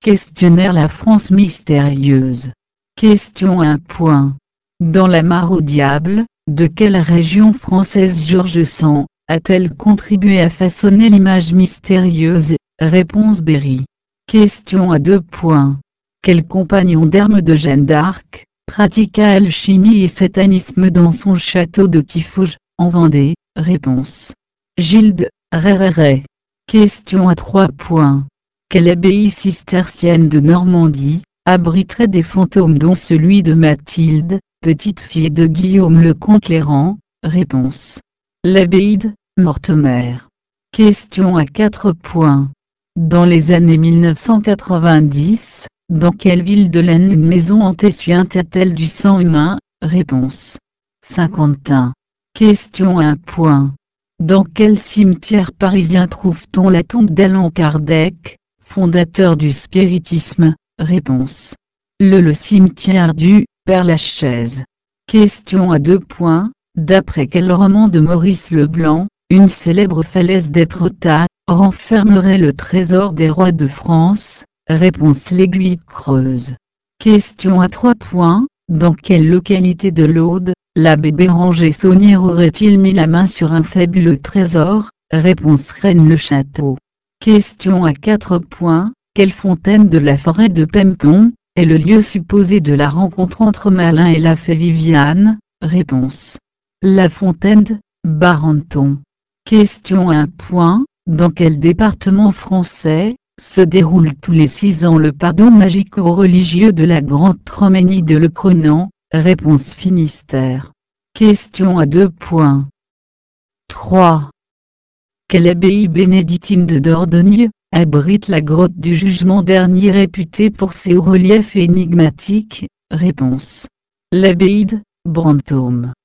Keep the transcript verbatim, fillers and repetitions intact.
Questionnaire La France mystérieuse. Question un. Dans La Mare au diable, de quelle région française George Sand a-t-elle contribué à façonner l'image mystérieuse? Réponse Berry. Question à deux. Quel compagnon d'armes de Jeanne d'Arc pratiqua alchimie et satanisme dans son château de Tiffauges, en Vendée? Réponse Gilles Réréré. Question à trois. Quelle abbaye cistercienne de Normandie abriterait des fantômes dont celui de Mathilde, petite fille de Guillaume le Comte-Lérand? Réponse l'abbaye de Mortemer. Question à quatre. Dans les années mille neuf cent quatre-vingt-dix, dans quelle ville de l'Aisne une maison hantée suinta-t-elle du sang humain? Réponse Saint-Quentin. Question un. Dans quel cimetière parisien trouve-t-on la tombe d'Allan Kardec, fondateur du spiritisme? Réponse le le cimetière du Père-Lachaise. Question à deux. D'après quel roman de Maurice Leblanc, une célèbre falaise d'Étretat renfermerait le trésor des rois de France? Réponse l'Aiguille creuse. Question à trois. Dans quelle localité de l'Aude, l'abbé Béranger Saunière aurait-il mis la main sur un fabuleux trésor? Réponse Rennes-le-Château. Question à quatre. Quelle fontaine de la forêt de Pempon est le lieu supposé de la rencontre entre Malin et la fée Viviane? Réponse la fontaine de Barenton. Question un. Dans quel département français se déroule tous les six ans le pardon magico-religieux de la grande Troménie de Le Crenant? Réponse Finistère. Question à deux. trois. Quelle abbaye bénédictine de Dordogne abrite la grotte du Jugement dernier réputée pour ses hauts reliefs énigmatiques? Réponse l'abbaye de Brantôme.